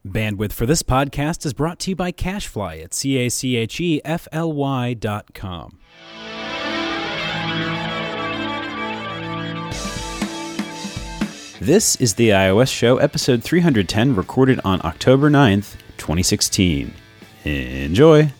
Bandwidth for this podcast is brought to you by CacheFly at CACHEFLY.com. This is the iOS Show, episode 310, recorded on October 9th, 2016. Enjoy!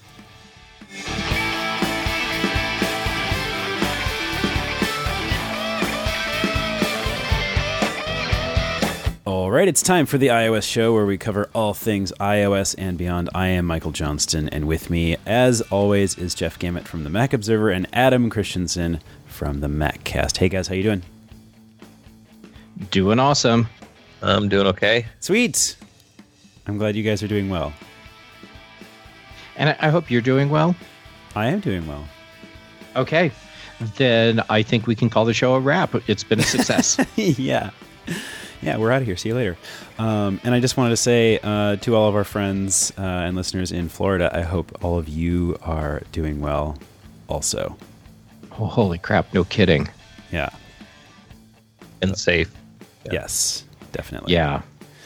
All right, it's time for the iOS Show, where we cover all things iOS and beyond. I am Michael Johnston, and with me, as always, is Jeff Gamet from the Mac Observer and Adam Christensen from the MacCast. Hey guys, how you doing? Doing awesome. I'm doing okay. Sweet. I'm glad you guys are doing well. And I hope you're doing well. I am doing well. Okay. Then I think we can call the show a wrap. It's been a success. Yeah, we're out of here. See you later. And I just wanted to say to all of our friends and listeners in Florida, I hope all of you are doing well also. Oh, holy crap. No kidding. Yeah. And safe. Yeah. Yes, definitely. Yeah.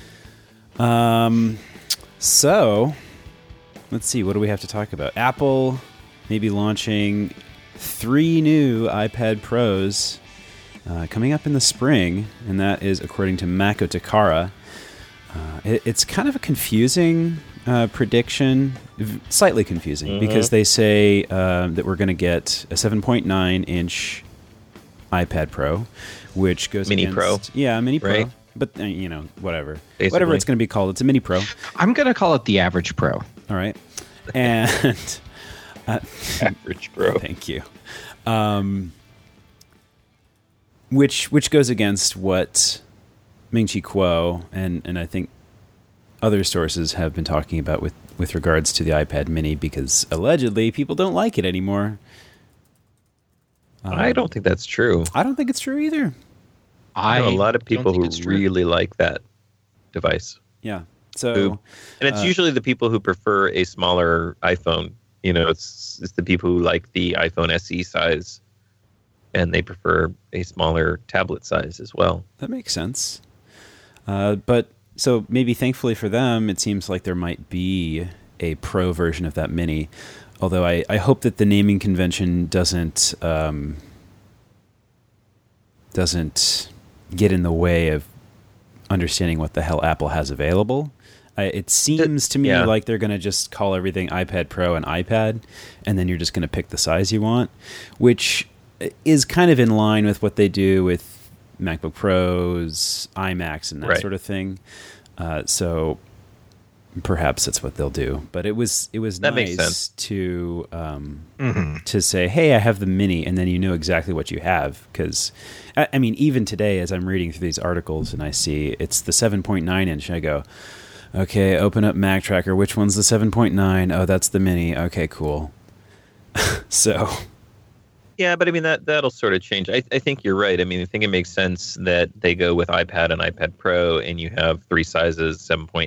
So, let's see. What do we have to talk about? Apple maybe launching 3 new iPad Pros coming up in the spring, and that is according to Mako Takara. It's kind of a confusing prediction, slightly confusing, because they say that we're going to get a 7.9-inch iPad Pro, which goes Mini against... Pro. Yeah, Mini Pro. Right? But, whatever. Basically. Whatever it's going to be called. It's a Mini Pro. I'm going to call it the average Pro. All right. And... Average Pro. Thank you. Which goes against what Ming-Chi Kuo and I think other sources have been talking about with regards to the iPad Mini, because allegedly people don't like it anymore. I don't think that's true. I don't think it's true either. I know a lot of people who really like that device. Yeah. So, and it's usually the people who prefer a smaller iPhone. It's the people who like the iPhone SE size, and they prefer a smaller tablet size as well. That makes sense. But so maybe thankfully for them, it seems like there might be a Pro version of that Mini. Although I hope that the naming convention doesn't get in the way of understanding what the hell Apple has available. It seems to me like they're going to just call everything iPad Pro and iPad, and then you're just going to pick the size you want, which is kind of in line with what they do with MacBook Pros, iMacs, and that sort of thing. So perhaps that's what they'll do. But it was that nice to say, hey, I have the Mini, and then you know exactly what you have. Because, I mean, even today, as I'm reading through these articles and I see it's the 7.9-inch, I go, okay, open up Mac Tracker. Which one's the 7.9? Oh, that's the Mini. Okay, cool. So... Yeah, but I mean, that'll sort of change. I think you're right. I mean, I think it makes sense that they go with iPad and iPad Pro, and you have 3 sizes, 7.9,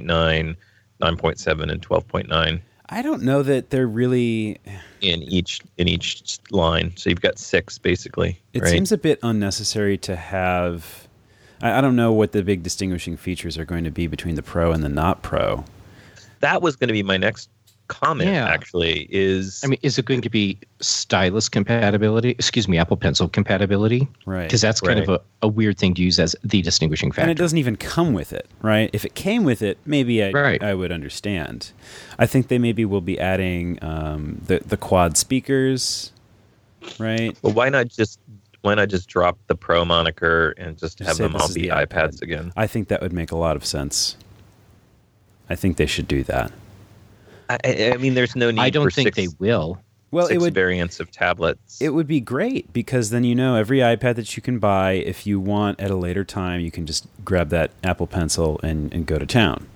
9.7, and 12.9. I don't know that they're really... In each line. So you've got 6, basically. It seems a bit unnecessary to have... I don't know what the big distinguishing features are going to be between the Pro and the not Pro. That was going to be my next comment, actually, is... I mean, is it going to be stylus compatibility? Apple Pencil compatibility? Right. Because that's kind of a weird thing to use as the distinguishing factor. And it doesn't even come with it, right? If it came with it, maybe I would understand. I think they maybe will be adding the quad speakers, right? Well, why not just drop the Pro moniker and just have them all be iPads again? I think that would make a lot of sense. I think they should do that. I mean, there's no need. I don't for think they will. Well, 6 variants of tablets. It would be great, because then every iPad that you can buy, if you want at a later time, you can just grab that Apple Pencil and go to town.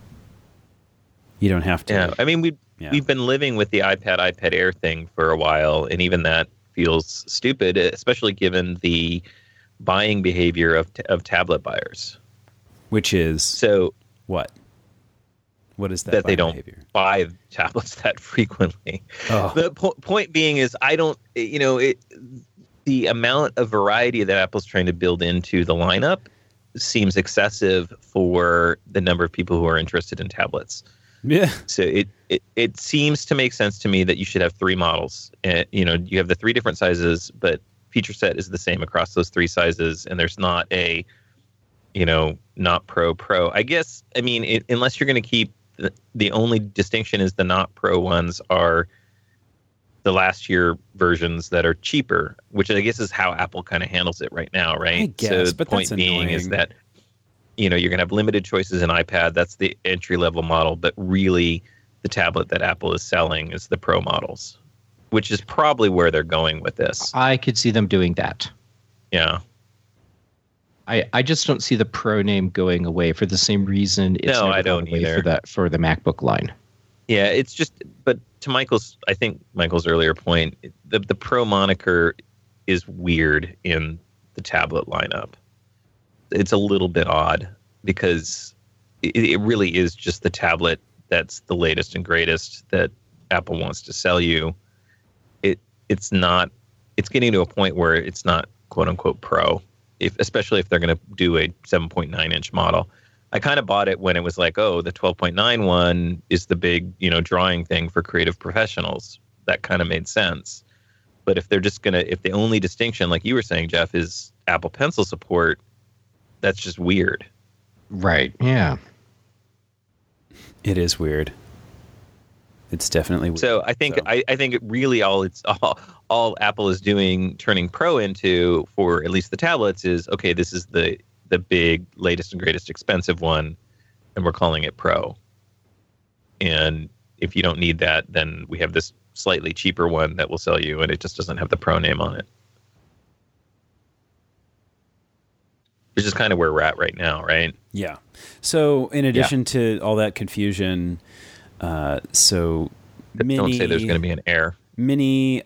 You don't have to. Yeah, I mean, we've been living with the iPad Air thing for a while, and even that feels stupid, especially given the buying behavior of tablet buyers. Which is what? What is that? That they don't behavior? Buy tablets that frequently. Oh. The point being is, I don't, the amount of variety that Apple's trying to build into the lineup seems excessive for the number of people who are interested in tablets. Yeah. So it seems to make sense to me that you should have 3 models. You have the 3 different sizes, but feature set is the same across those 3 sizes, and there's not a, not Pro. I guess, unless you're going to keep the only distinction is the not Pro ones are the last year versions that are cheaper, which I guess is how Apple kind of handles it right now, right? I guess, so the but point that's being annoying. is that you're going to have limited choices in iPad. That's the entry level model, but really the tablet that Apple is selling is the Pro models, which is probably where they're going with this. I could see them doing that. Yeah. I just don't see the Pro name going away for the same reason it's No, never I don't gone away either. for the MacBook line. Yeah, it's just, but to Michael's earlier point, the Pro moniker is weird in the tablet lineup. It's a little bit odd because it really is just the tablet that's the latest and greatest that Apple wants to sell you. It's getting to a point where it's not quote unquote Pro, especially if they're going to do a 7.9 inch model. I kind of bought it when it was like, oh, the 12.9 one is the big, drawing thing for creative professionals. That kind of made sense. But if the only distinction, like you were saying, Jeff, is Apple Pencil support, that's just weird. Right. Yeah. It is weird. It's definitely weird. So I think I think it really all Apple is doing, turning Pro into, for at least the tablets, is okay. This is the big, latest and greatest expensive one, and we're calling it Pro. And if you don't need that, then we have this slightly cheaper one that will sell you, and it just doesn't have the Pro name on it. Which is kind of where we're at right now, right? Yeah. So in addition to all that confusion, Don't say there's going to be an error. Mini,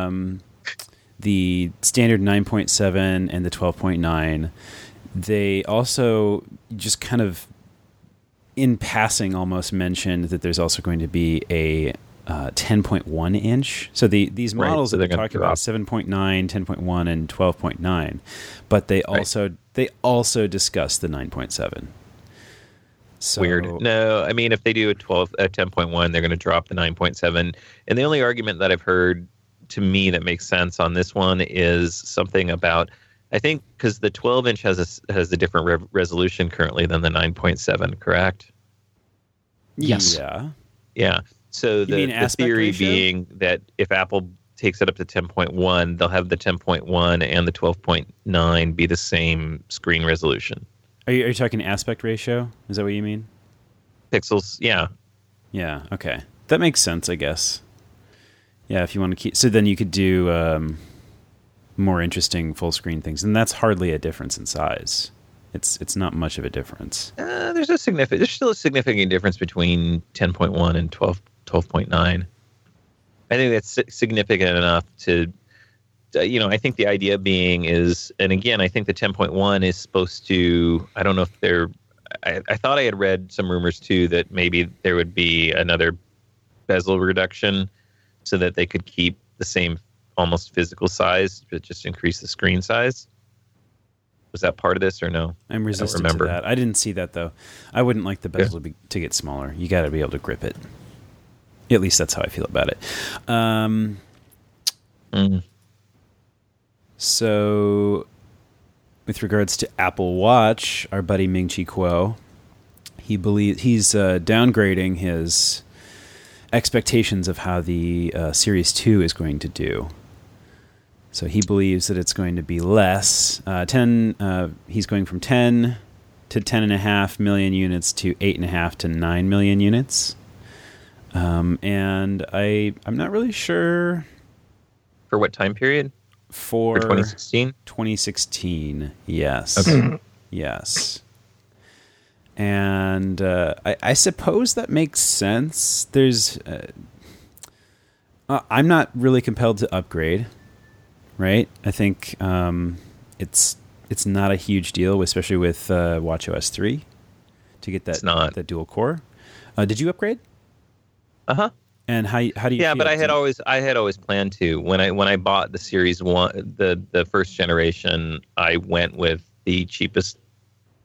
the standard 9.7 and the 12.9, they also just kind of in passing almost mentioned that there's also going to be a 10.1 inch. So these models that they're talking about, 7.9, 10.1, and 12.9, but they also discuss the 9.7. So, weird. No, if they do a 10.1, they're going to drop the 9.7. And the only argument that I've heard to me that makes sense on this one is something about, I think, because the 12-inch has a different resolution currently than the 9.7, correct? Yes. Yeah. Yeah. So the theory ratio? being that if Apple takes it up to 10.1, they'll have the 10.1 and the 12.9 be the same screen resolution. Are you talking aspect ratio? Is that what you mean? Pixels, yeah. Yeah, okay. That makes sense, I guess. Yeah, if you want to keep... So then you could do more interesting full screen things. And that's hardly a difference in size. It's not much of a difference. There's still a significant difference between 10.1 and 12.9. I think that's significant enough to... I think the idea being is, and again, I think the 10.1 is supposed to, I don't know if they're, I thought I had read some rumors too that maybe there would be another bezel reduction so that they could keep the same almost physical size, but just increase the screen size. Was that part of this or no? I'm resistant to that. I didn't see that though. I wouldn't like the bezel to get smaller. You got to be able to grip it. At least that's how I feel about it. So, with regards to Apple Watch, our buddy Ming-Chi Kuo, he's downgrading his expectations of how the Series 2 is going to do. So he believes that it's going to be less. He's going from 10 to 10.5 million units to 8.5 to 9 million units. And I'm not really sure. For what time period? For 2016? 2016, yes. Okay. Yes. And I suppose that makes sense. There's... I'm not really compelled to upgrade, right? I think it's not a huge deal, especially with watchOS 3, to get that dual core. Did you upgrade? Uh-huh. And how do you feel? But I had always planned to. When I bought the Series 1, the first generation, I went with the cheapest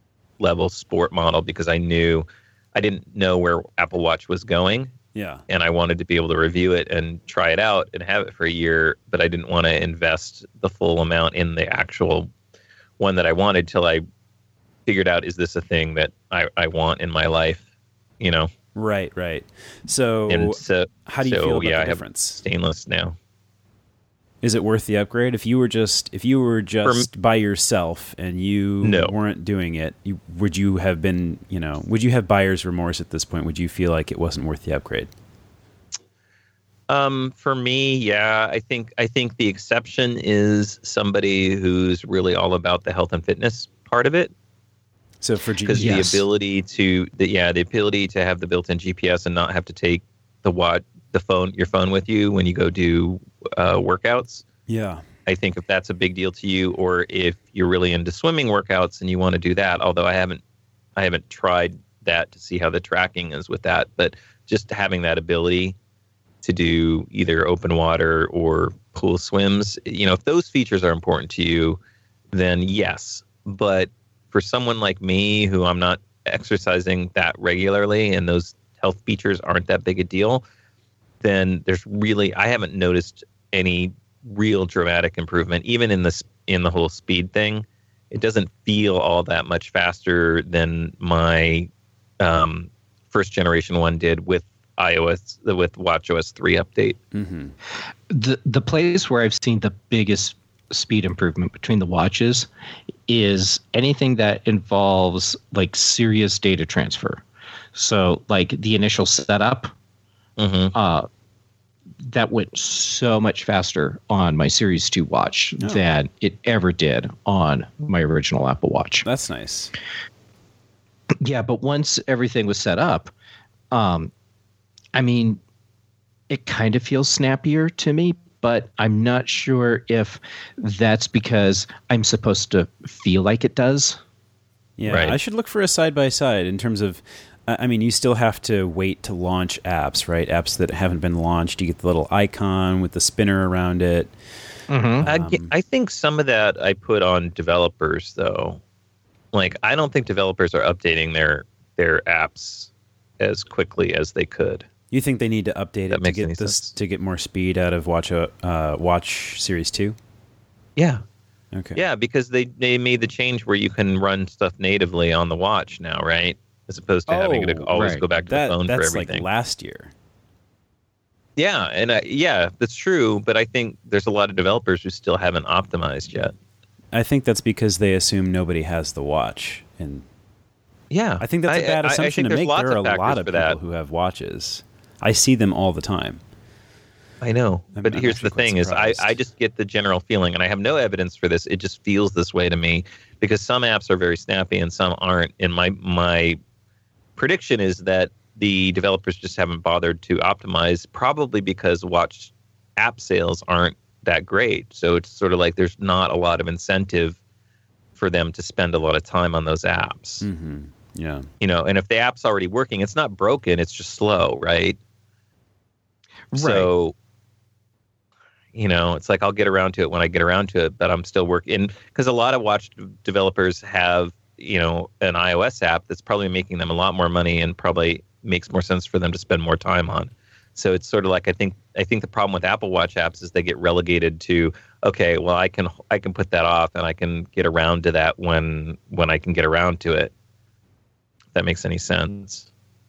level sport model because I didn't know where Apple Watch was going. Yeah. And I wanted to be able to review it and try it out and have it for a year, but I didn't want to invest the full amount in the actual one that I wanted till I figured out, is this a thing that I want in my life, you know? Right. So, how do you feel about the difference? Stainless now. Is it worth the upgrade? If you were just by yourself and you weren't doing it, would you have buyer's remorse at this point? Would you feel like it wasn't worth the upgrade? For me, yeah, I think the exception is somebody who's really all about the health and fitness part of it. So for because the ability to have the built-in GPS and not have to take your phone with you when you go do workouts. Yeah. I think if that's a big deal to you, or if you're really into swimming workouts and you want to do that, although I haven't tried that to see how the tracking is with that, but just having that ability to do either open water or pool swims, if those features are important to you, then yes. But for someone like me, who I'm not exercising that regularly and those health features aren't that big a deal, then I haven't noticed any real dramatic improvement, even in the whole speed thing. It doesn't feel all that much faster than my first generation one did with WatchOS 3 update. Mm-hmm. The place where I've seen the biggest speed improvement between the watches is anything that involves like serious data transfer. So like the initial setup, that went so much faster on my Series 2 watch than it ever did on my original Apple Watch. That's nice. Yeah, but once everything was set up, it kind of feels snappier to me, but I'm not sure if that's because I'm supposed to feel like it does. Yeah, right. I should look for a side-by-side in terms of, you still have to wait to launch apps, right? Apps that haven't been launched, you get the little icon with the spinner around it. Mm-hmm. I think some of that I put on developers, though. Like, I don't think developers are updating their apps as quickly as they could. You think they need to update it to get more speed out of Watch Series 2? Yeah. Okay. Yeah, because they made the change where you can run stuff natively on the watch now, right? As opposed to having to always go back to the phone for everything. That's like last year. Yeah, and that's true. But I think there's a lot of developers who still haven't optimized yet. I think that's because they assume nobody has the watch, and yeah, I think that's a bad assumption to make. There are a lot of people who have watches. I see them all the time. I know, but here's the thing: is I just get the general feeling, and I have no evidence for this. It just feels this way to me because some apps are very snappy and some aren't. And my prediction is that the developers just haven't bothered to optimize, probably because watch app sales aren't that great. So it's sort of like there's not a lot of incentive for them to spend a lot of time on those apps. Mm-hmm. Yeah. And if the app's already working, it's not broken, it's just slow, right? So, it's like I'll get around to it when I get around to it, but I'm still working. Because a lot of watch developers have, an iOS app that's probably making them a lot more money and probably makes more sense for them to spend more time on. So it's sort of like I think the problem with Apple Watch apps is they get relegated to, okay, well I can put that off and I can get around to that when I can get around to it. If that makes any sense.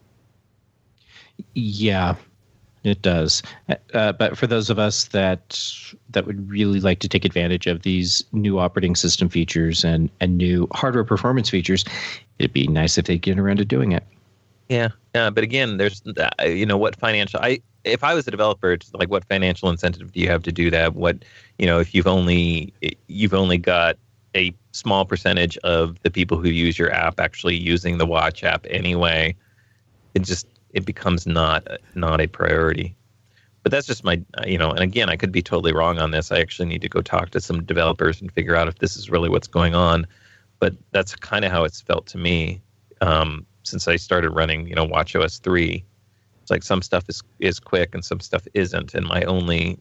Yeah, it does. But for those of us that would really like to take advantage of these new operating system features and new hardware performance features, it'd be nice if they get around to doing it. Yeah. But again, there's, what financial, if I was a developer, it's like, what financial incentive do you have to do that? What, if you've only got a small percentage of the people who use your app actually using the watch app anyway, it becomes not a priority. But that's just my, and again, I could be totally wrong on this. I actually need to go talk to some developers and figure out if this is really what's going on. But that's kind of how it's felt to me. Since I started running, WatchOS 3, it's like some stuff is quick and some stuff isn't. And my only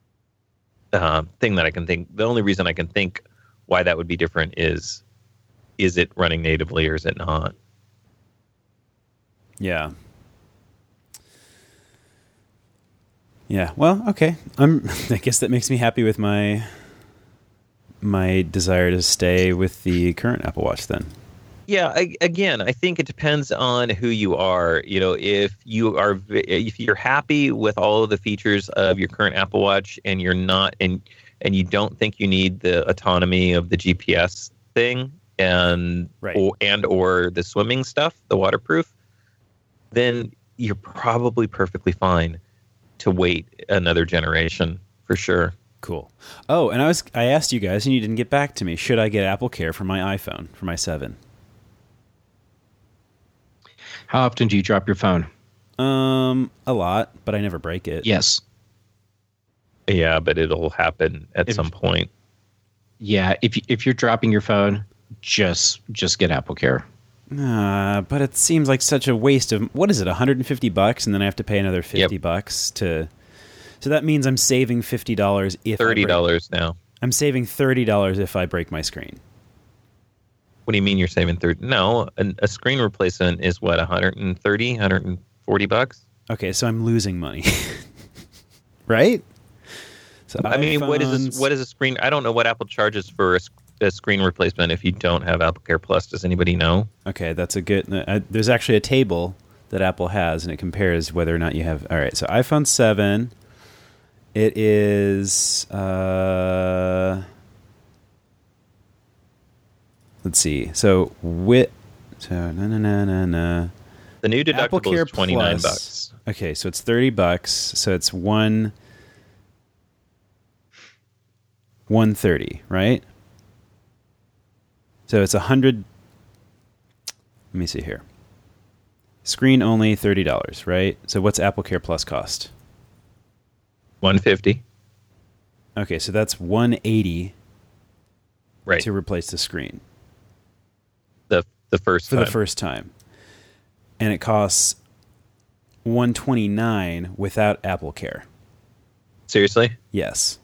thing that I can think, the only reason I can think why that would be different is is it running natively or is it not? Yeah. Yeah. Well, okay. I guess that makes me happy with my desire to stay with the current Apple Watch then. Yeah, again, I think it depends on who you are. If you're happy with all of the features of your current Apple Watch and you're not and you don't think you need the autonomy of the GPS thing and right. or the swimming stuff, the waterproof, then you're probably perfectly fine to wait another generation for sure. Cool. Oh, and I asked you guys and you didn't get back to me. Should I get Apple Care for my iPhone, for my 7? How often do you drop your phone? A lot, but I never break it. Yes. Yeah, but it'll happen at some point. Yeah, if you're dropping your phone, just get Apple Care. But it seems like such a waste of, what is it, $150, and then I have to pay another $50 to. So that means I'm saving $50 if $30 now. I'm saving $30 if I break my screen. What do you mean you're saving 30? No, a screen replacement is what, 130, $140? Okay, so I'm losing money. Right? So I mean, what is a screen? I don't know what Apple charges for a screen replacement if you don't have Apple Care Plus. Does anybody know? Okay, that's a good... there's actually a table that Apple has, and it compares whether or not you have... All right, so iPhone 7, it is... let's see. So, the new deductible is $29. Okay, so it's $30. So it's 130, right? So it's 100. Let me see here. Screen only $30, right? So what's Apple Care Plus cost? $150. Okay, so that's $180 right to replace the screen. The first for time. the first time. And it costs $129 without Apple Care. Seriously? Yes.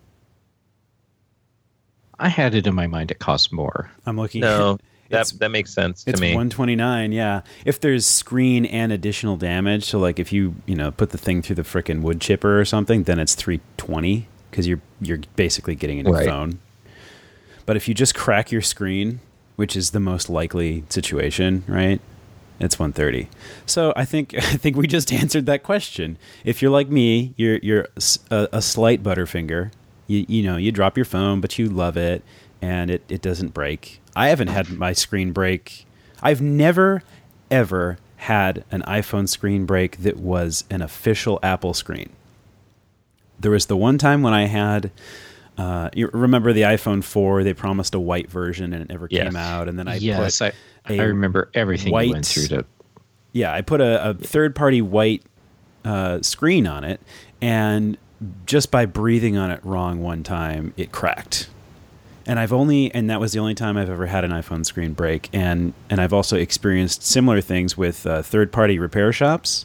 I had it in my mind it costs more. I'm looking No, at that makes sense to it's me. It's $129, yeah. If there's screen and additional damage, so like if you put the thing through the frickin' wood chipper or something, then it's $320 because you're basically getting a new phone. But if you just crack your screen, which is the most likely situation, right? It's $130. So I think we just answered that question. If you're like me, you're a slight butterfinger. You drop your phone, but you love it, and it doesn't break. I haven't had my screen break. I've never, ever had an iPhone screen break that was an official Apple screen. There was the one time when I had... you remember the iPhone 4? They promised a white version, and it never came out. And then I remember everything you went through to. Yeah, I put a third-party white screen on it, and just by breathing on it wrong one time, it cracked. And that was the only time I've ever had an iPhone screen break. And I've also experienced similar things with third-party repair shops.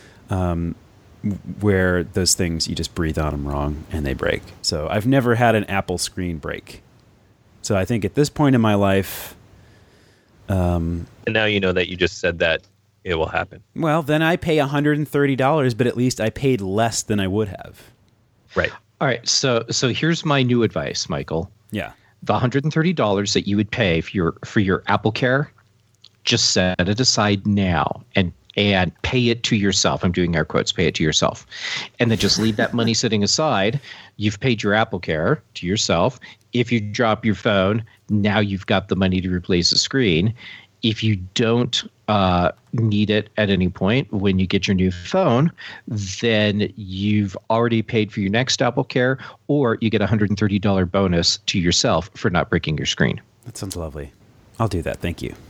Where those things, you just breathe on them wrong and they break. So I've never had an Apple screen break. So I think at this point in my life... and now you know that you just said that it will happen. Well, then I pay $130, but at least I paid less than I would have. Right. All right, so here's my new advice, Michael. Yeah. The $130 that you would pay for your Apple Care, just set it aside now and pay it to yourself. I'm doing air quotes, pay it to yourself. And then just leave that money sitting aside. You've paid your Apple Care to yourself. If you drop your phone, now you've got the money to replace the screen. If you don't need it at any point when you get your new phone, then you've already paid for your next Apple Care, or you get a $130 bonus to yourself for not breaking your screen. That sounds lovely. I'll do that. Thank you.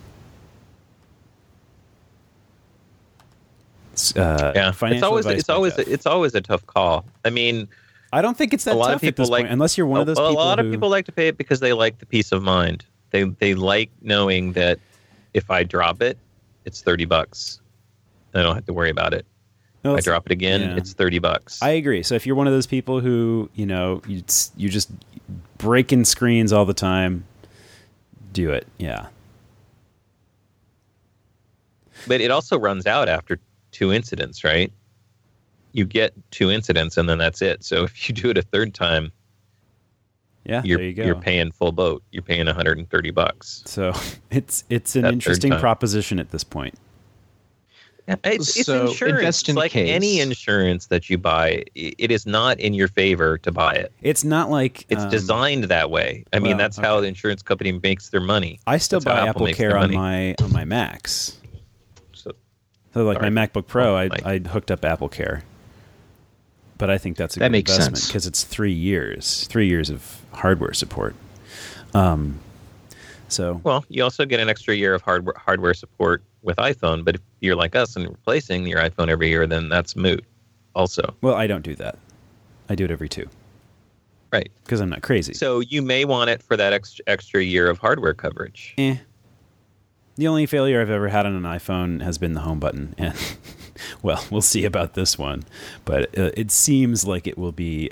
It's always a tough call. I mean, I don't think it's that tough at this point, unless you're one of those people. A lot of people like to pay it because they like the peace of mind. They like knowing that if I drop it, it's $30. I don't have to worry about it. No, if I drop it again, it's $30. I agree. So if you're one of those people who you just breaking screens all the time, do it. Yeah. But it also runs out after 2 incidents, right? You get 2 incidents and then that's it. So if you do it a third time, there you go. You're paying full boat. You're paying $130. So it's an That interesting third time. proposition at this point. It's So insurance. invest It's in like case. any insurance that you buy. It is not in your favor to buy it. It's not like It's designed that way. I mean, well, that's how the insurance company makes their money. I still That's how buy Apple Apple makes Care their on money. my Macs. So, So like Sorry. my MacBook Pro, Oh, Mike. I hooked up Apple Care. But I think that's a That good makes investment sense. because it's 3 years, 3 years of hardware support. So well, you also get an extra year of hardware support with iPhone. But if you're like us and replacing your iPhone every year, then that's moot. Also, well, I don't do that. I do it every 2 right. because I'm not crazy. So you may want it for that extra year of hardware coverage. The only failure I've ever had on an iPhone has been the home button, and well, we'll see about this one. But it seems like it will be,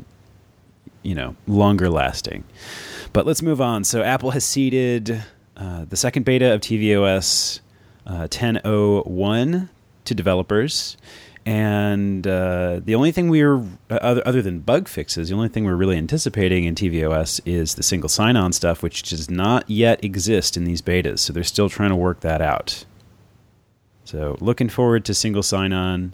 longer lasting. But let's move on. So Apple has seeded the second beta of tvOS 10.01 to developers. And the only thing other than bug fixes, the only thing we're really anticipating in tvOS is the single sign-on stuff, which does not yet exist in these betas. So they're still trying to work that out. So looking forward to single sign-on.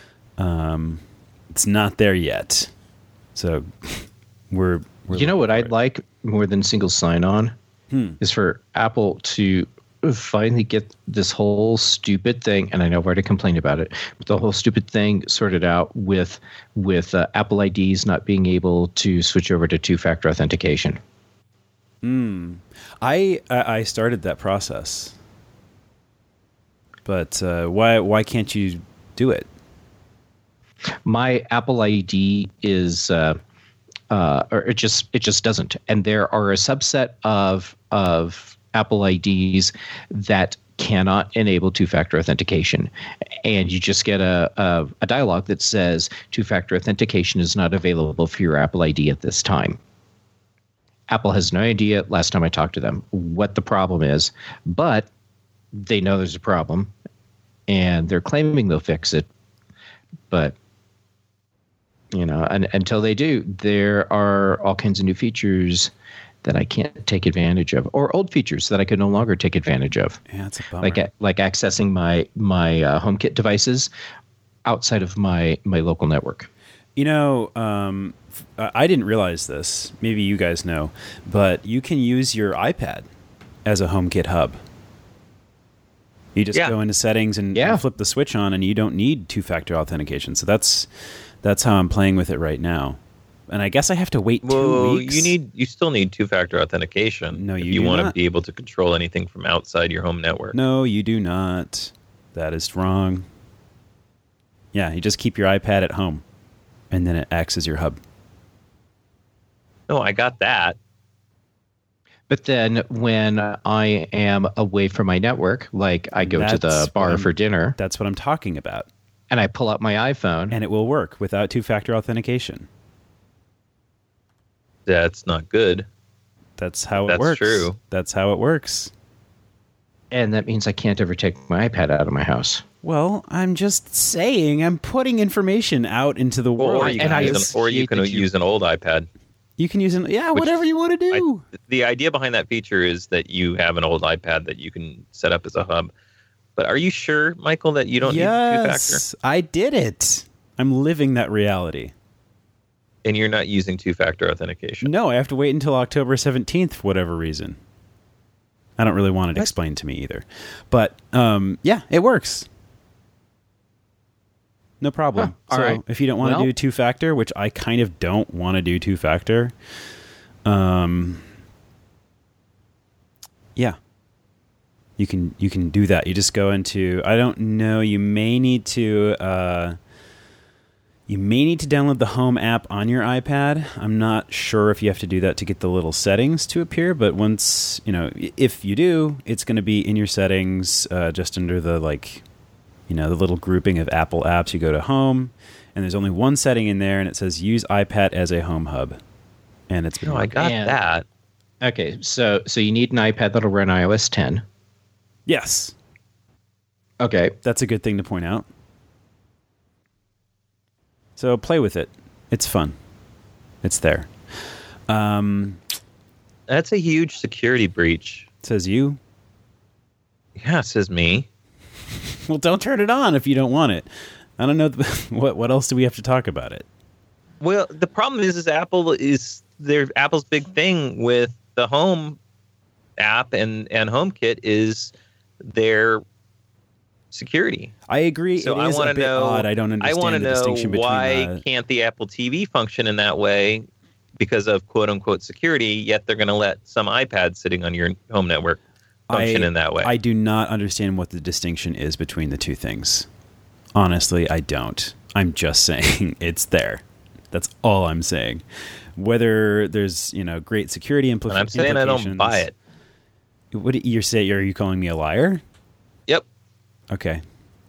It's not there yet. So we're You know what looking I'd for it. like more than single sign-on is for Apple to finally get this whole stupid thing, and I know I've already complained about it, but the whole stupid thing sorted out with Apple IDs not being able to switch over to 2-factor authentication. I started that process, but why can't you do it? My Apple ID is or it just doesn't, and there are a subset of Apple IDs that cannot enable 2-factor authentication, and you just get a dialog that says 2-factor authentication is not available for your Apple ID at this time. Apple has no idea, last time I talked to them, what the problem is, but they know there's a problem, and they're claiming they'll fix it, but until they do, there are all kinds of new features that I can't take advantage of, or old features that I could no longer take advantage of. Yeah, it's a bummer. Like accessing my HomeKit devices outside of my local network. I didn't realize this. Maybe you guys know, but you can use your iPad as a HomeKit hub. You just go into settings and flip the switch on, and you don't need 2-factor authentication. So that's how I'm playing with it right now. And I guess I have to wait 2 weeks. You still need 2-factor authentication. No, if you you do want to not. be able to control anything from outside your home network. No, you do not. That is wrong. Yeah, you just keep your iPad at home, and then it acts as your hub. No, I got that. But then when I am away from my network, like I go to That's the bar what for dinner, That's what I'm talking about. and I pull out my iPhone, And it will work without 2-factor authentication. That's not good. That's how it That's works. true. That's how it works. and that means I can't ever take my iPad out of my house. Well, I'm just saying, I'm putting information out into the world. Or you and can, I use, an, or you can appreciate that use an old iPad. You can use whatever you want to do. The idea behind that feature is that you have an old iPad that you can set up as a hub. But are you sure, Michael, that you don't need 2-factor? Yes, I did it. I'm living that reality. And you're not using 2-factor authentication? No, I have to wait until October 17th for whatever reason. I don't really want it explained to me either. But, yeah, it works. No problem. All so right. if you don't want to do 2-factor, which I kind of don't want to do 2-factor, yeah. You can do that. You just go into, I don't know, you may need to download the Home app on your iPad. I'm not sure if you have to do that to get the little settings to appear, but once, if you do, it's going to be in your settings, just under the the little grouping of Apple apps. You go to Home, and there's only one setting in there, and it says use iPad as a home hub. And it's been No, I got And- that. Okay, so you need an iPad that'll run iOS 10. Yes. Okay. That's a good thing to point out. So play with it. It's fun. It's there. That's a huge security breach. Says you. Yeah, says me. Well, don't turn it on if you don't want it. I don't know what else do we have to talk about it. Well, the problem is Apple's big thing with the Home app and HomeKit is their security. I agree. So it is a bit odd. I don't understand the distinction between why can't the Apple TV function in that way because of quote unquote security, yet they're going to let some iPad sitting on your home network function in that way. I do not understand what the distinction is between the two things. Honestly, I don't. I'm just saying it's there. That's all I'm saying. Whether there's, great security implications. And I'm saying I don't buy it. What do you say? Are you calling me a liar? Yep. Okay.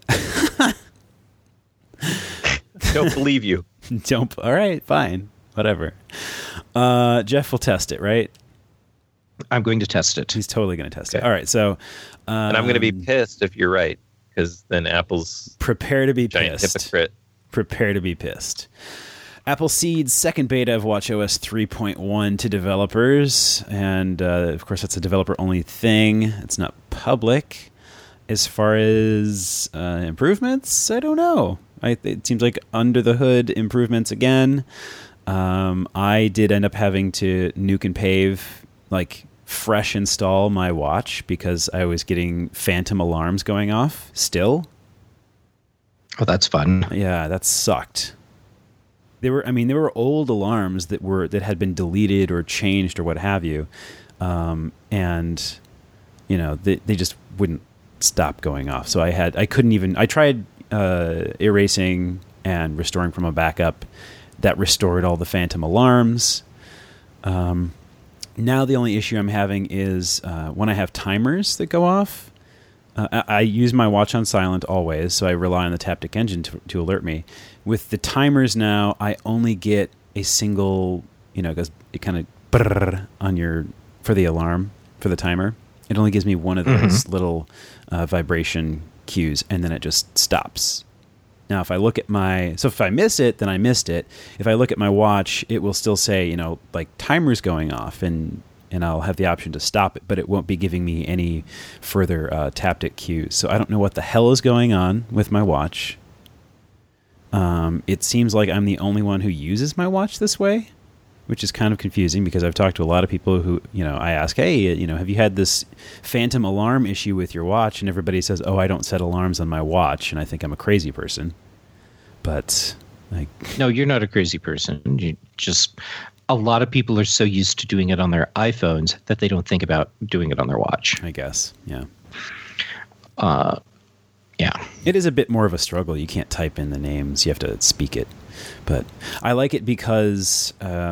Don't believe you. All right, fine. Whatever. Jeff will test it, right? I'm going to test it. He's totally going to test it. All right, so... and I'm going to be pissed if you're right, because then Apple's... Prepare to be giant pissed. Hypocrite. Prepare to be pissed. Apple seeds second beta of watchOS 3.1 to developers, and of course that's a developer-only thing. It's not public. As far as improvements, I don't know. It seems like under the hood improvements again. I did end up having to nuke and pave, fresh install my watch because I was getting phantom alarms going off still. Oh, that's fun. Yeah, that sucked. They were old alarms that had been deleted or changed or what have you, and they just wouldn't stop going off. So I tried erasing and restoring from a backup that restored all the phantom alarms. Now the only issue I'm having is when I have timers that go off. I use my watch on silent always, so I rely on the Taptic engine to alert me. With the timers now, I only get a single, it goes, it kind of for the alarm, for the timer. It only gives me one of those little vibration cues, and then it just stops. Now, if I look at if I miss it, then I missed it. If I look at my watch, it will still say, timer's going off, and I'll have the option to stop it, but it won't be giving me any further Taptic cues. So I don't know what the hell is going on with my watch. It seems like I'm the only one who uses my watch this way, which is kind of confusing because I've talked to a lot of people who, I ask, hey, have you had this phantom alarm issue with your watch? And everybody says, oh, I don't set alarms on my watch. And I think I'm a crazy person. But no, you're not a crazy person. A lot of people are so used to doing it on their iPhones that they don't think about doing it on their watch. I guess. Yeah. Yeah. It is a bit more of a struggle. You can't type in the names. You have to speak it. But I like it because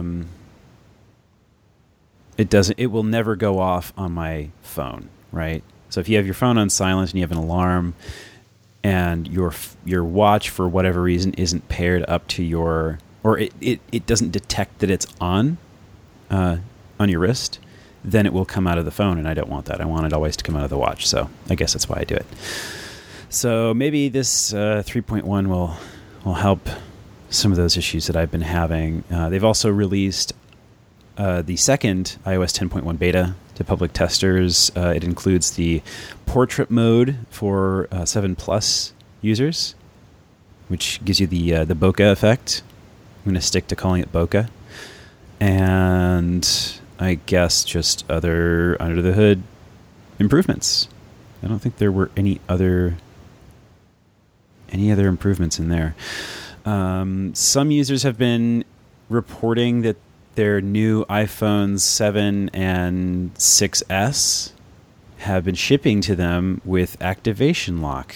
it will never go off on my phone, right? So if you have your phone on silent and you have an alarm and your watch for whatever reason isn't paired up to it doesn't detect that it's on your wrist, then it will come out of the phone, and I don't want that. I want it always to come out of the watch. So I guess that's why I do it. So maybe this 3.1 will help some of those issues that I've been having. They've also released the second iOS 10.1 beta to public testers. It includes the portrait mode for 7 Plus users, which gives you the bokeh effect. I'm going to stick to calling it bokeh. And I guess just other under the hood improvements. I don't think there were any other improvements in there. Some users have been reporting that their new iPhones 7 and 6S have been shipping to them with activation lock.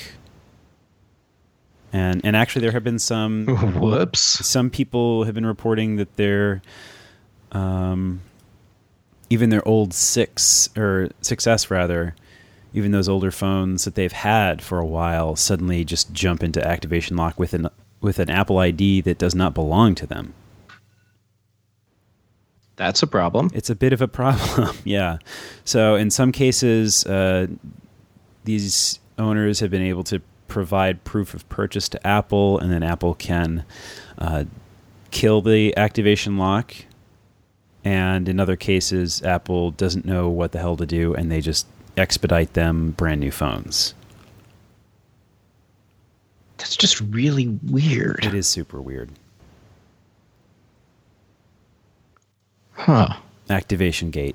And actually there have been some... Whoops. Some people have been reporting that their... even their old 6S rather, even those older phones that they've had for a while suddenly just jump into activation lock with an Apple ID that does not belong to them. That's a problem. It's a bit of a problem, yeah. So in some cases, these owners have been able to provide proof of purchase to Apple, and then Apple can kill the activation lock. And in other cases, Apple doesn't know what the hell to do, and they just expedite them brand new phones. That's just really weird. It is super weird. Huh. Activation gate.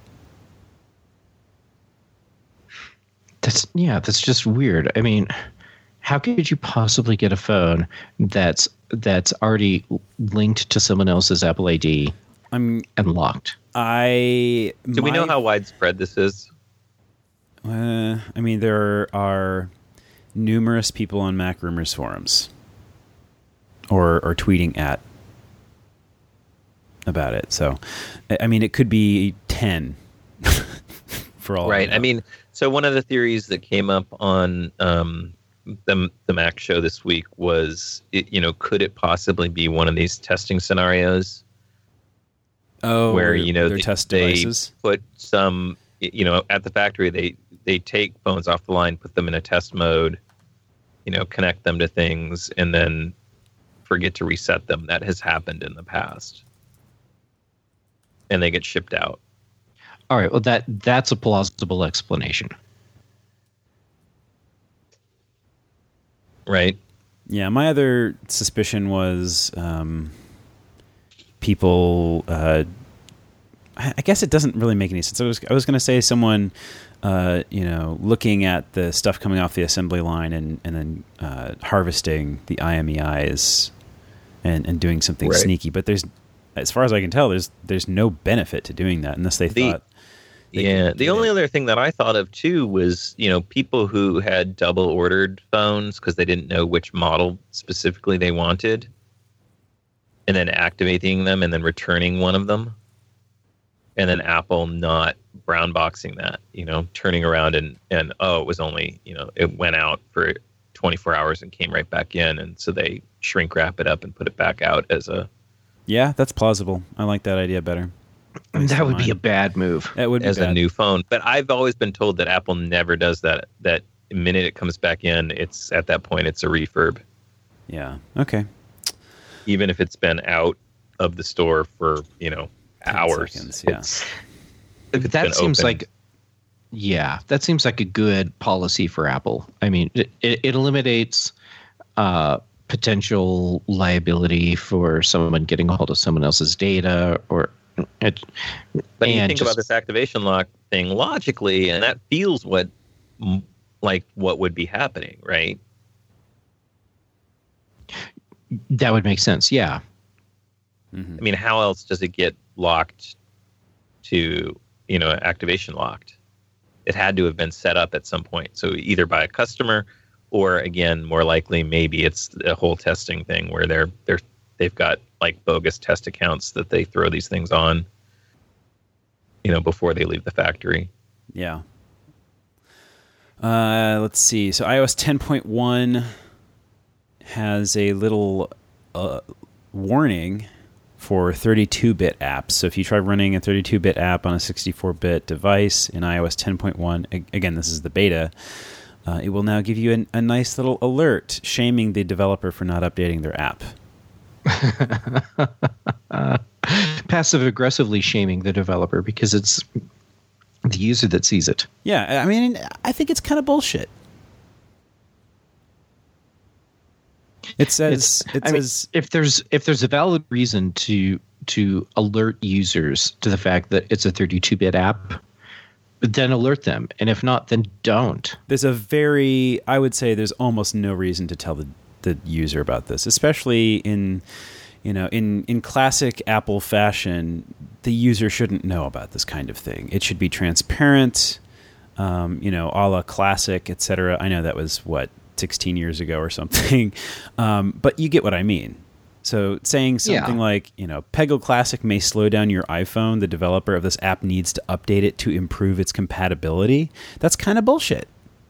That's just weird. I mean, how could you possibly get a phone that's already linked to someone else's Apple ID and locked? Do we know how widespread this is? I mean, there are numerous people on Mac Rumors forums or tweeting at about it. So, I mean, it could be 10 for all. Right. I mean, so one of the theories that came up on the Mac show this week was, could it possibly be one of these testing scenarios? Oh, where they test devices? Put some, at the factory they take phones off the line, put them in a test mode, connect them to things, and then forget to reset them. That has happened in the past, and they get shipped out. All right. Well, that's a plausible explanation. Right. Yeah. My other suspicion was people. I guess it doesn't really make any sense. I was going to say someone, looking at the stuff coming off the assembly line and then harvesting the IMEIs and doing something right. sneaky. But as far as I can tell, there's no benefit to doing that unless they thought. The only other thing that I thought of too was, people who had double ordered phones because they didn't know which model specifically they wanted, and then activating them and then returning one of them, and then Apple not brown boxing that, turning around and it was only, it went out for 24 hours and came right back in, and so they shrink wrap it up and put it back out as a. Yeah, that's plausible. I like that idea better. That would be a bad move. That would be as bad. A new phone. But I've always been told that Apple never does that. That the minute it comes back in, it's at that point it's a refurb. Yeah. Okay. Even if it's been out of the store for hours. Seconds, yeah. That seems like a good policy for Apple. I mean, it eliminates potential liability for someone getting a hold of someone else's data But you think about this activation lock thing logically, and that feels what would be happening, right? That would make sense, yeah. Mm-hmm. I mean, how else does it get locked to, activation locked? It had to have been set up at some point. So either by a customer, or again, more likely, maybe it's a whole testing thing where they've got like bogus test accounts that they throw these things on, before they leave the factory. Yeah. Let's see. So iOS 10.1 has a little warning for 32-bit apps. So if you try running a 32-bit app on a 64-bit device in iOS 10.1, again, this is the beta, it will now give you a nice little alert shaming the developer for not updating their app. Passive aggressively shaming the developer because it's the user that sees it. Yeah, I mean, I think it's kind of bullshit. It says if there's a valid reason to alert users to the fact that it's a 32-bit app, then alert them, and if not, then don't. I would say there's almost no reason to tell the user about this, especially in classic Apple fashion. The user shouldn't know about this kind of thing. It should be transparent, a la classic, etc. I know that was 16 years ago or something, but you get what I mean. So saying something like, Peggle Classic may slow down your iPhone. The developer of this app needs to update it to improve its compatibility. That's kind of bullshit.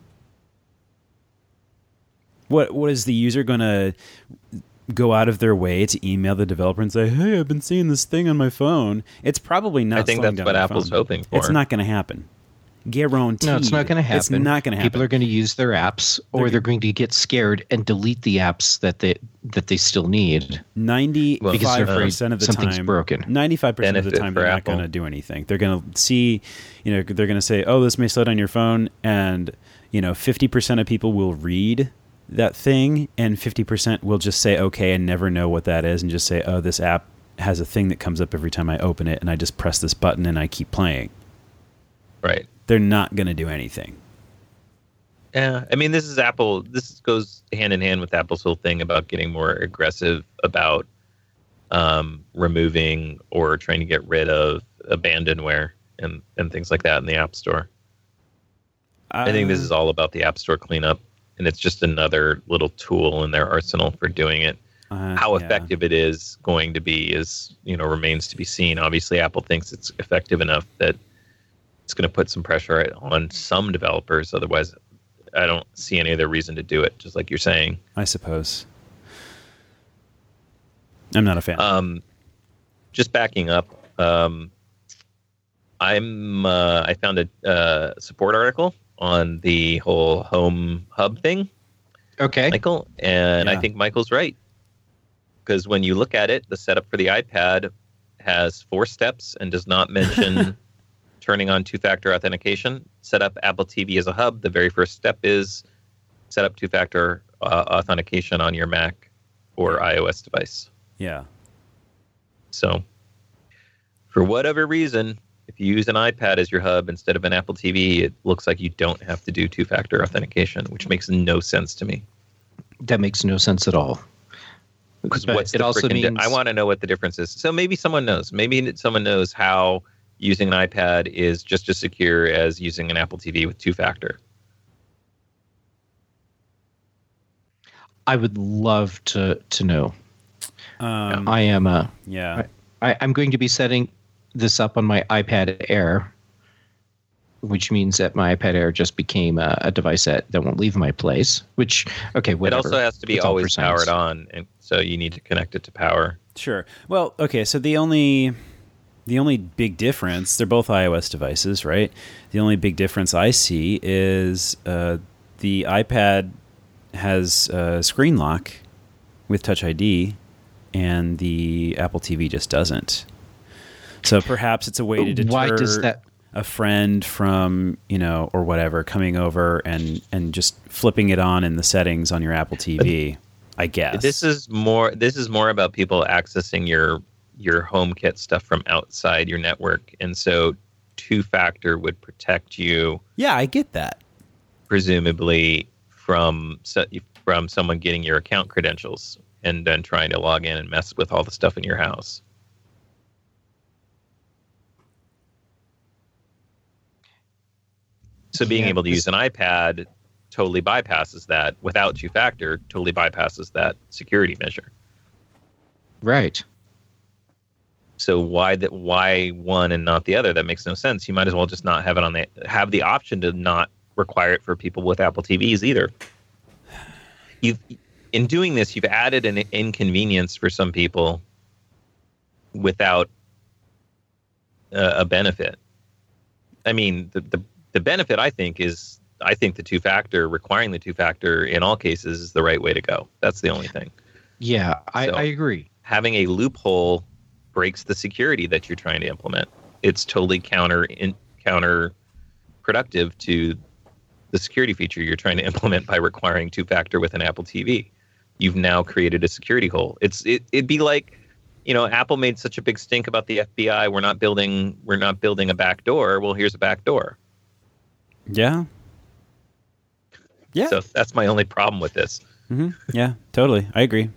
What is the user going to go out of their way to email the developer and say, "Hey, I've been seeing this thing on my phone"? It's probably not. I think that's what Apple's hoping for. It's not going to happen. Guaranteed. No, it's not going to happen. It's not going to happen. People are going to use their apps, or they're going to get scared and delete the apps that they still need. 95% of the something's time, broken. 95% of the time, they're not going to do anything. They're going to see, they're going to say, "Oh, this may slow down your phone," and 50% of people will read that thing, and 50% will just say okay and never know what that is, and just say, "Oh, this app has a thing that comes up every time I open it, and I just press this button and I keep playing." Right. They're not going to do anything. Yeah, I mean, this is Apple. This goes hand in hand with Apple's whole thing about getting more aggressive about removing or trying to get rid of abandonware and things like that in the App Store. I think this is all about the App Store cleanup, and it's just another little tool in their arsenal for doing it. How effective it is going to be remains to be seen. Obviously, Apple thinks it's effective enough that it's going to put some pressure on some developers. Otherwise, I don't see any other reason to do it, just like you're saying. I suppose. I'm not a fan. Just backing up, I found a support article on the whole Home Hub thing. Okay. Michael, and I think Michael's right. Because when you look at it, the setup for the iPad has 4 steps and does not mention turning on two-factor authentication. Set up Apple TV as a hub. The very first step is set up two-factor authentication on your Mac or iOS device. Yeah. So, for whatever reason, if you use an iPad as your hub instead of an Apple TV, it looks like you don't have to do two-factor authentication, which makes no sense to me. That makes no sense at all. Because it also means I want to know what the difference is. So maybe someone knows. Maybe someone knows how using an iPad is just as secure as using an Apple TV with two-factor. I would love to know. I'm going to be setting this up on my iPad Air, which means that my iPad Air just became a device that won't leave my place. Which, okay, whatever. It also has to be always powered on, and so you need to connect it to power. Sure. Well, okay, so the only big difference, they're both iOS devices, right? The only big difference I see is the iPad has screen lock with Touch ID, and the Apple TV just doesn't. So perhaps it's a way to deter a friend from, or whatever, coming over and just flipping it on in the settings on your Apple TV, I guess. This is more about people accessing your HomeKit stuff from outside your network, and so two-factor would protect you. Yeah, I get that. Presumably from someone getting your account credentials and then trying to log in and mess with all the stuff in your house. So being able to use an iPad totally bypasses that. Without two-factor, totally bypasses that security measure. Right. So why one and not the other? That makes no sense. You might as well just not have it have the option to not require it for people with Apple TVs either. In doing this, you've added an inconvenience for some people without a benefit. I mean, the benefit, I think the two-factor, requiring the two-factor in all cases is the right way to go. That's the only thing. Yeah, I agree. Having a loophole breaks the security that you're trying to implement. It's totally counterproductive to the security feature you're trying to implement by requiring two-factor with an Apple TV. You've now created a security hole. It'd be like, Apple made such a big stink about the FBI. We're not building a back door. Well, here's a back door. Yeah. Yeah. So that's my only problem with this. Mm-hmm. Yeah, totally. I agree.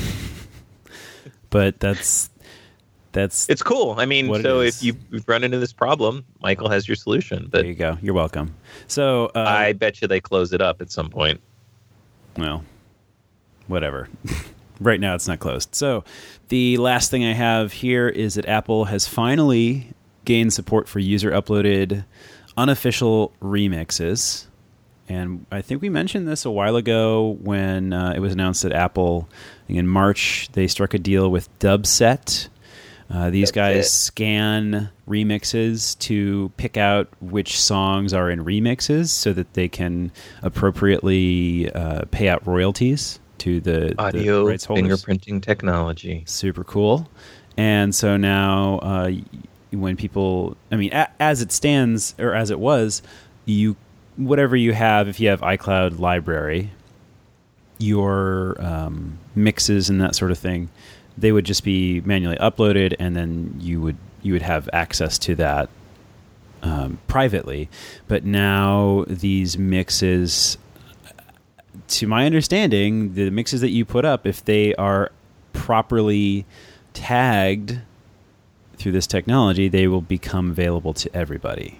But it's cool. I mean, so if you've run into this problem, Michael has your solution. But there you go. You're welcome. So I bet you they close it up at some point. Well, whatever. Right now it's not closed. So the last thing I have here is that Apple has finally gained support for user-uploaded unofficial remixes. And I think we mentioned this a while ago when it was announced that Apple, in March, they struck a deal with Dubset, These That's guys it. scan remixes to pick out which songs are in remixes so that they can appropriately pay out royalties to the Audio rights holders. fingerprinting technology. Super cool. And so now when people, I mean, as it stands, or as it was, whatever you have, if you have iCloud library, your mixes and that sort of thing, they would just be manually uploaded, and then you would have access to that privately. But now these mixes, to my understanding, the mixes that you put up, if they are properly tagged through this technology, they will become available to everybody.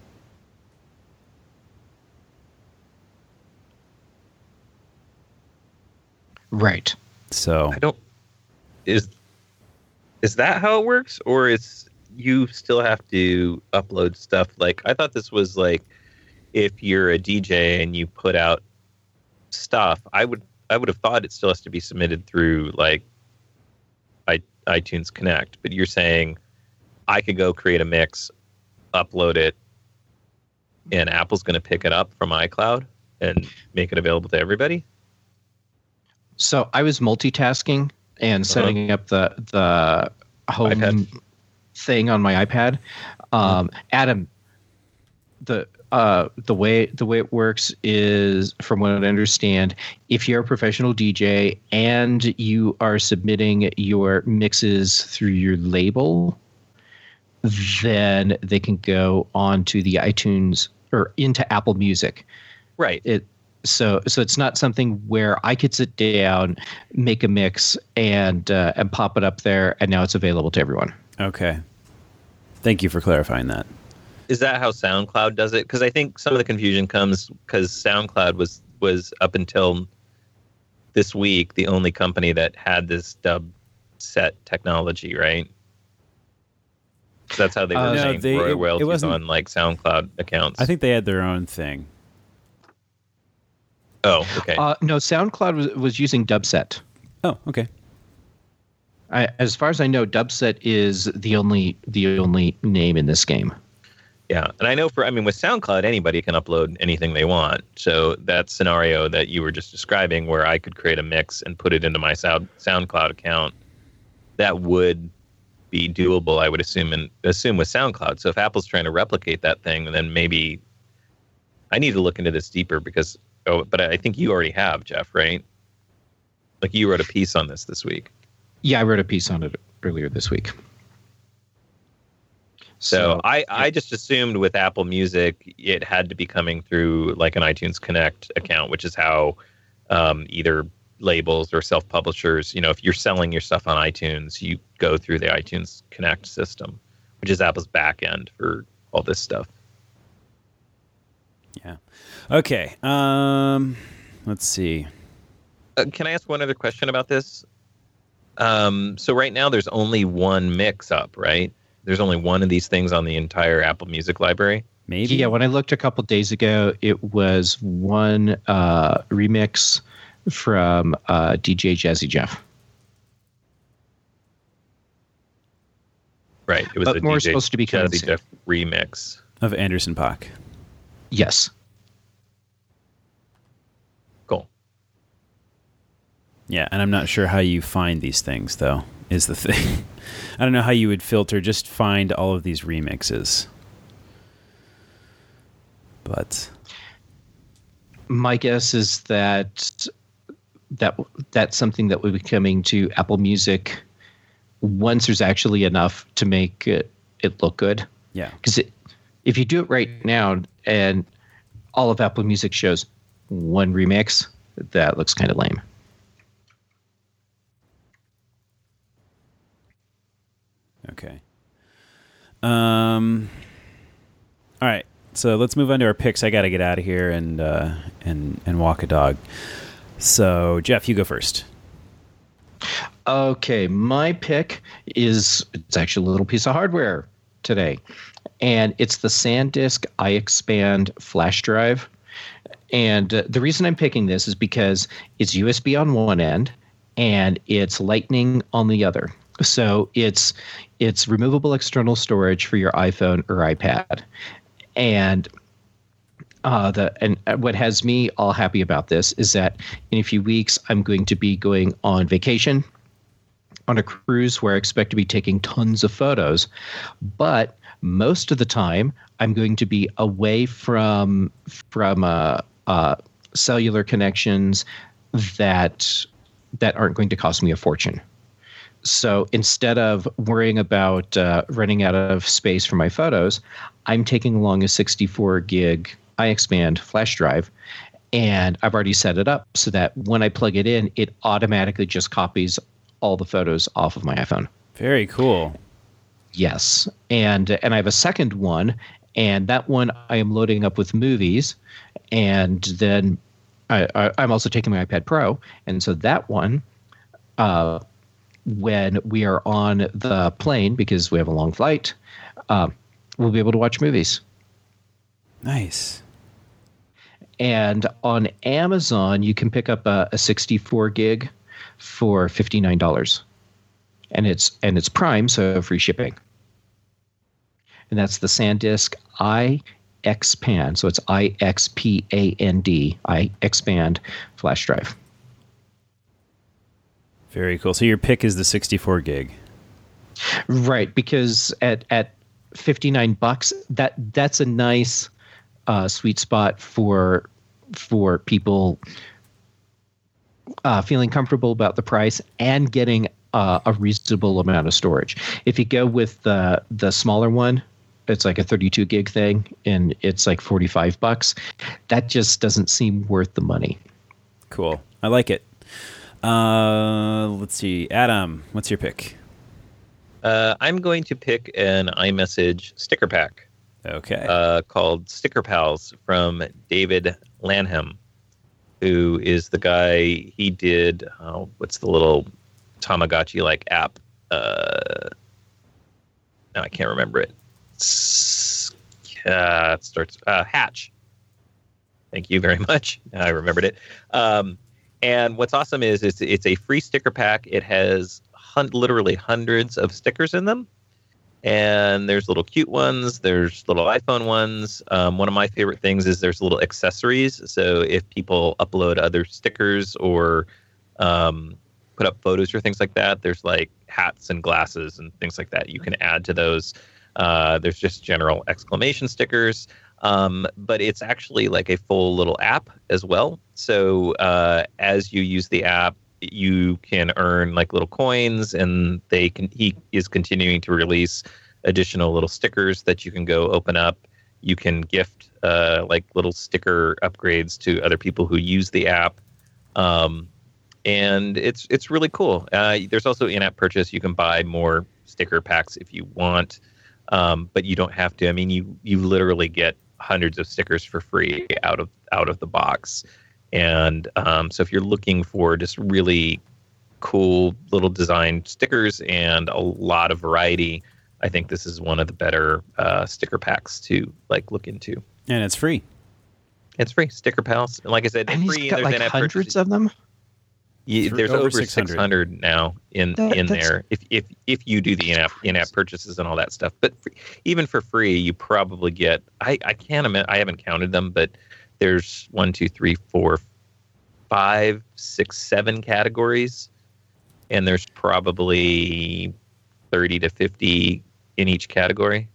Right. So I don't. Is that how it works, or is you still have to upload stuff? Like, I thought this was like, if you're a DJ and you put out stuff, I would have thought it still has to be submitted through like iTunes Connect. But you're saying I could go create a mix, upload it, and Apple's going to pick it up from iCloud and make it available to everybody? So I was multitasking and setting up the home iPad thing on my iPad. Adam, the way it works is, from what I understand, if you're a professional DJ and you are submitting your mixes through your label, then they can go on to the iTunes or into Apple Music. Right. So it's not something where I could sit down, make a mix, and pop it up there, and now it's available to everyone. okay. Thank you for clarifying that. Is that how SoundCloud does it? Because I think some of the confusion comes because SoundCloud was up until this week the only company that had this dub set technology, right? That's how they were No, saying royalties wasn't- on like SoundCloud accounts. I think they had their own thing. Oh, okay. No, SoundCloud was using Dubset. Oh, okay. As far as I know, Dubset is the only name in this game. Yeah, and I know with SoundCloud, anybody can upload anything they want. So that scenario that you were just describing, where I could create a mix and put it into my SoundCloud account, that would be doable, I would assume with SoundCloud. So if Apple's trying to replicate that thing, then maybe I need to look into this deeper because. Oh, but I think you already have, Jeff, right? Like you wrote a piece on this week. Yeah, I wrote a piece on it earlier this week. So I just assumed with Apple Music, it had to be coming through like an iTunes Connect account, which is how either labels or self-publishers, if you're selling your stuff on iTunes, you go through the iTunes Connect system, which is Apple's back end for all this stuff. Yeah. Okay. Let's see. Can I ask one other question about this? So right now there's only one mix up, right? There's only one of these things on the entire Apple Music library. Maybe. Yeah, when I looked a couple days ago, it was one remix from DJ Jazzy Jeff. Right. It was But a more DJ supposed to be coming Jazzy soon. Jeff remix. Of Anderson .Paak. Yes. Cool. Yeah, and I'm not sure how you find these things, though, is the thing. I don't know how you would filter, just find all of these remixes. But My guess is that's something that will be coming to Apple Music once there's actually enough to make it look good. yeah. Because if you do it right now and all of Apple Music shows one remix, that looks kind of lame. Okay. All right. So let's move on to our picks. I got to get out of here and walk a dog. So Jeff, you go first. Okay, my pick it's actually a little piece of hardware today, and it's the SanDisk iXpand flash drive. And the reason I'm picking this is because it's USB on one end and it's Lightning on the other. So it's removable external storage for your iPhone or iPad, and what has me all happy about this is that in a few weeks I'm going to be going on vacation on a cruise where I expect to be taking tons of photos, but most of the time I'm going to be away from cellular connections that aren't going to cost me a fortune. So instead of worrying about running out of space for my photos, I'm taking along a 64 gig iXpand flash drive, and I've already set it up so that when I plug it in, it automatically just copies all the photos off of my iPhone. Very cool. Yes, and I have a second one, and that one I am loading up with movies, and then I'm also taking my iPad Pro, and so that one, when we are on the plane, because we have a long flight, we'll be able to watch movies. Nice. And on Amazon, you can pick up a 64 gig for $59, and it's Prime, so free shipping. And that's the SanDisk iXpand, so it's IXPAND, iXpand flash drive. Very cool. So your pick is the 64 gig. Right, because at $59, that's a nice sweet spot for people feeling comfortable about the price and getting a reasonable amount of storage. If you go with the smaller one, it's like a 32 gig thing, and it's like $45. That just doesn't seem worth the money. Cool. I like it. Let's see. Adam, what's your pick? I'm going to pick an iMessage sticker pack. Okay. Called Sticker Pals from David Lanham, who is the guy, he did, what's the little Tamagotchi-like app? Now I can't remember it. It starts, Hatch. Thank you very much. I remembered it. And what's awesome is it's a free sticker pack. It has literally hundreds of stickers in them. And there's little cute ones. There's little iPhone ones. One of my favorite things is there's little accessories. So if people upload other stickers or put up photos or things like that, there's like hats and glasses and things like that you can add to those. There's just general exclamation stickers. But it's actually like a full little app as well. So as you use the app, you can earn like little coins, and he is continuing to release additional little stickers that you can go open up. You can gift like little sticker upgrades to other people who use the app. And it's really cool. There's also in-app purchase. You can buy more sticker packs if you want, but you don't have to. I mean, you literally get hundreds of stickers for free out of the box. And so if you're looking for just really cool little design stickers and a lot of variety, I think this is one of the better sticker packs to like look into. And it's free. It's free. Sticker Pals. And like I said, and free. He's got like hundreds purchase. of them. There's over 600 now in there. If you do the in-app purchases and all that stuff, but even for free, you probably get. I can't imagine. I haven't counted them, but there's 1, 2, 3, 4, 5, 6, 7 categories, and there's probably 30 to 50 in each category.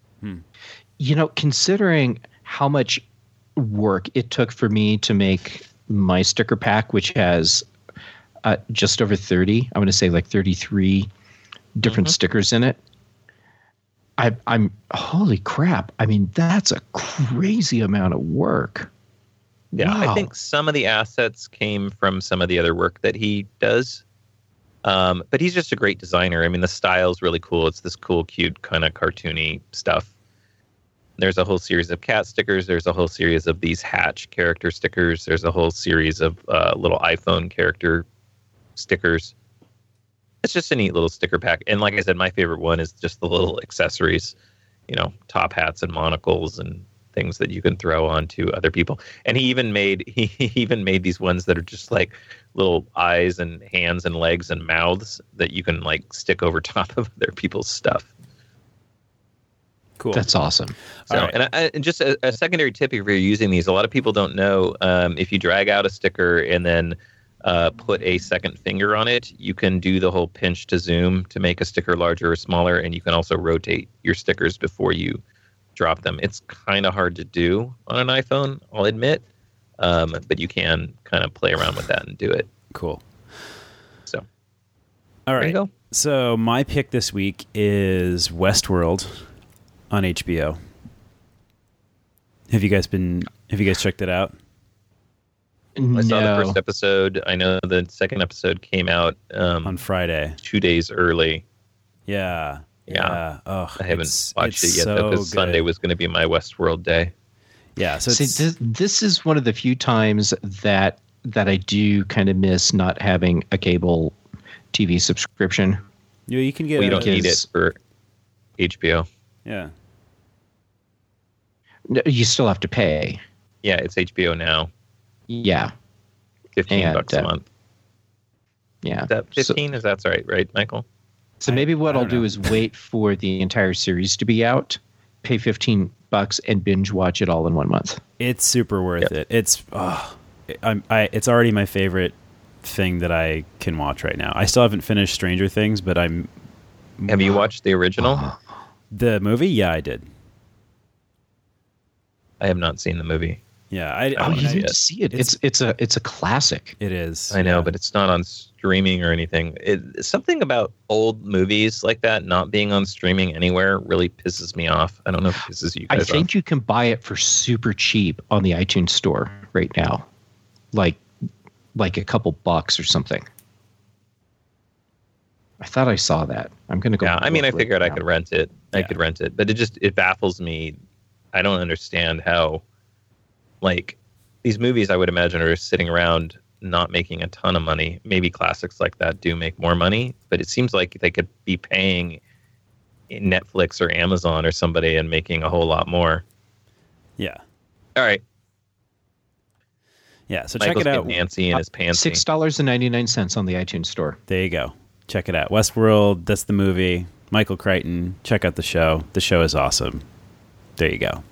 You know, considering how much work it took for me to make my sticker pack, which has just over 30, I'm going to say like 33 different stickers in it. I'm holy crap. I mean, that's a crazy amount of work. Yeah, wow. I think some of the assets came from some of the other work that he does. But he's just a great designer. I mean, the style's really cool. It's this cool, cute, kind of cartoony stuff. There's a whole series of cat stickers. There's a whole series of these Hatch character stickers. There's a whole series of little iPhone character stickers. It's just a neat little sticker pack. And like I said, my favorite one is just the little accessories, you know, top hats and monocles and things that you can throw onto other people. And he even made these ones that are just like little eyes and hands and legs and mouths that you can like stick over top of other people's stuff. Cool. That's awesome. So, right. And just a secondary tip, if you're using these, a lot of people don't know, if you drag out a sticker and then put a second finger on it, you can do the whole pinch to zoom to make a sticker larger or smaller, and you can also rotate your stickers before you drop them. It's kind of hard to do on an iPhone, I'll admit, but you can kind of play around with that and do it. Cool. So, all right. There you go. So my pick this week is Westworld on HBO. Have you guys checked it out? I saw the first episode. I know the second episode came out on Friday, 2 days early. Yeah. Oh, I haven't watched it yet, so though, because Sunday was going to be my Westworld day. Yeah. So this is one of the few times that I do kind of miss not having a cable TV subscription. You can get. You don't need it for HBO. Yeah. You still have to pay. Yeah, it's HBO now. Yeah. $15 a month. Yeah. Is that 15? Is that right, Michael? So maybe what I'll do is wait for the entire series to be out, pay $15 and binge watch it all in 1 month. It's super worth it. It's it's already my favorite thing that I can watch right now. I still haven't finished Stranger Things, but I'm. Have you watched the original? The movie? Yeah, I did. I have not seen the movie. Yeah, you need to see it. It's a classic. It is. I know, but it's not on streaming or anything. Something about old movies like that not being on streaming anywhere really pisses me off. I don't know if it pisses you guys off. I think you can buy it for super cheap on the iTunes store right now, like a couple bucks or something. I thought I saw that. I'm going to go. Yeah, I mean, I figured I could rent it. I could rent it, but it baffles me. I don't understand how, like, these movies I would imagine are sitting around not making a ton of money. Maybe classics like that do make more money, but it seems like they could be paying Netflix or Amazon or somebody and making a whole lot more. Yeah. All right. Yeah, so Michael's check it out. Nancy and his pansy. $6.99 on the iTunes store. There you go. Check it out. Westworld, that's the movie. Michael Crichton, check out the show. The show is awesome. There you go.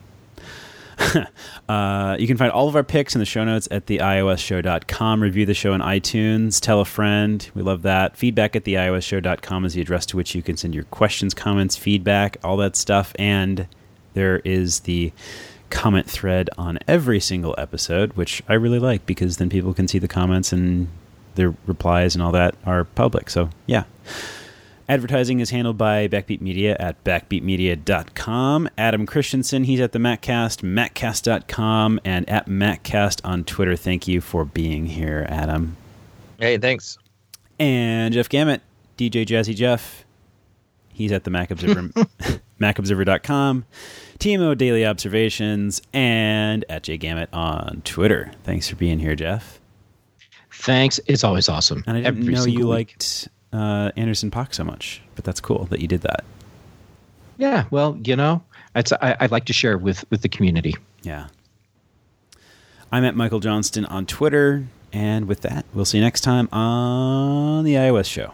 You can find all of our picks in the show notes at theiOSshow.com. Review the show on iTunes. Tell a friend. We love that. Feedback at theiOSshow.com is the address to which you can send your questions, comments, feedback, all that stuff. And there is the comment thread on every single episode, which I really like because then people can see the comments and their replies and all that are public. So, yeah. Advertising is handled by Backbeat Media at backbeatmedia.com. Adam Christensen, he's at the MacCast, maccast.com, and at MacCast on Twitter. Thank you for being here, Adam. Hey, thanks. And Jeff Gamet, DJ Jazzy Jeff. He's at the Mac Observer, macobserver.com, TMO Daily Observations, and at JGamet on Twitter. Thanks for being here, Jeff. Thanit's always awesome. And I didn't know you liked Anderson .Paak so much, but that's cool that you did that. Yeah, well, I'd like to share with the community. Yeah. I'm at Michael Johnston on Twitter, and with that, we'll see you next time on the iOS Show.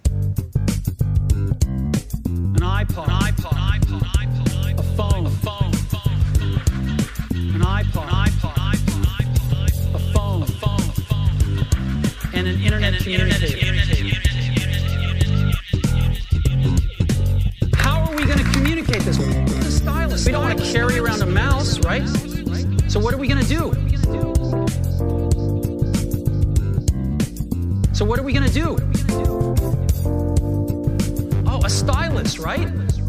An iPod, a phone, an iPod, a phone, and an internet communicator. How are we going to communicate this? The stylus. We don't want to carry around a mouse, right? So what are we going to do? Oh, a stylus, right?